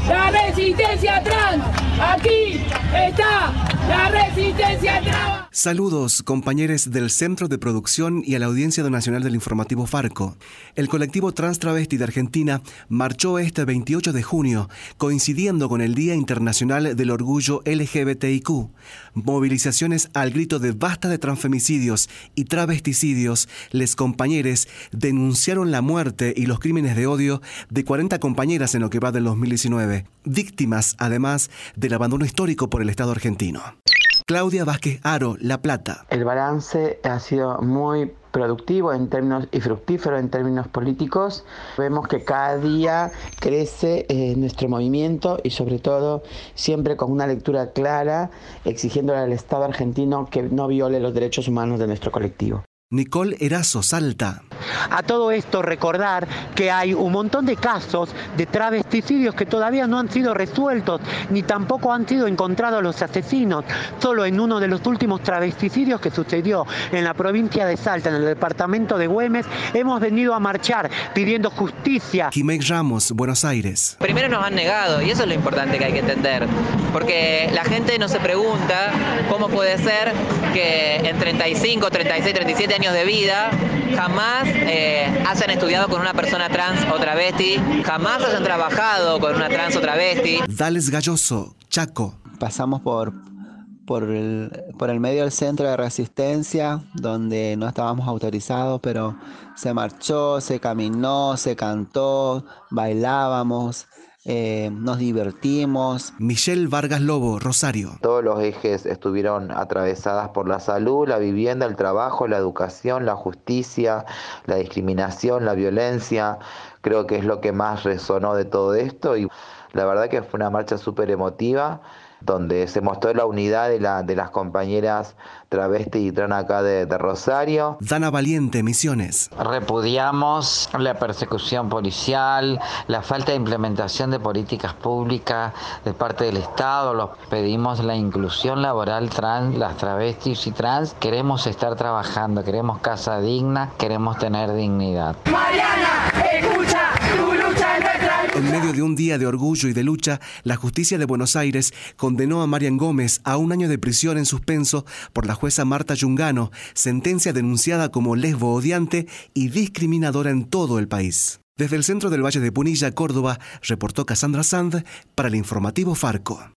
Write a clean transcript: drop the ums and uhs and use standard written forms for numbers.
la resistencia trans. Aquí está la resistencia trans. Saludos, compañeros del Centro de Producción y a la audiencia nacional del informativo Farco. El colectivo Trans Travesti de Argentina marchó este 28 de junio, coincidiendo con el Día Internacional del Orgullo LGBTIQ. Movilizaciones al grito de basta de transfemicidios y travesticidios, les compañeros denunciaron la muerte y los crímenes de odio de 40 compañeras en lo que va del 2019, víctimas además del abandono histórico por el Estado argentino. Claudia Vázquez Aro, La Plata. El balance ha sido muy productivo en términos y fructífero en términos políticos. Vemos que cada día crece nuestro movimiento y sobre todo siempre con una lectura clara, exigiéndole al Estado argentino que no viole los derechos humanos de nuestro colectivo. Nicole Erazo, Salta. A todo esto recordar que hay un montón de casos de travesticidios que todavía no han sido resueltos, ni tampoco han sido encontrados los asesinos. Solo en uno de los últimos travesticidios que sucedió en la provincia de Salta, en el departamento de Güemes, hemos venido a marchar pidiendo justicia. Jiménez Ramos, Buenos Aires. Primero nos han negado, y eso es lo importante que hay que entender, porque la gente no se pregunta cómo puede ser que en 35, 36, 37 años de vida jamás hayan estudiado con una persona trans o travesti, jamás hayan trabajado con una trans o travesti. Dales Galloso, Chaco. Pasamos por el medio del centro de resistencia, donde no estábamos autorizados, pero se marchó, se caminó, se cantó, bailábamos. Nos divertimos. Michelle Vargas Lobo, Rosario. Todos los ejes estuvieron atravesadas por la salud, la vivienda, el trabajo, la educación, la justicia, la discriminación, la violencia. Creo que es lo que más resonó de todo esto y la verdad que fue una marcha súper emotiva, donde se mostró la unidad de las compañeras travesti y trans acá de Rosario. Dana Valiente, Misiones. Repudiamos la persecución policial, la falta de implementación de políticas públicas de parte del Estado. Pedimos la inclusión laboral trans, las travestis y trans. Queremos estar trabajando, queremos casa digna, queremos tener dignidad. Mariana, escucha, tu lucha es nuestra. En medio de un día de orgullo y de lucha, la justicia de Buenos Aires condenó a Marian Gómez a 1 año de prisión en suspenso por la jueza Marta Yungano, sentencia denunciada como lesbo odiante y discriminadora en todo el país. Desde el centro del Valle de Punilla, Córdoba, reportó Cassandra Sand para el informativo Farco.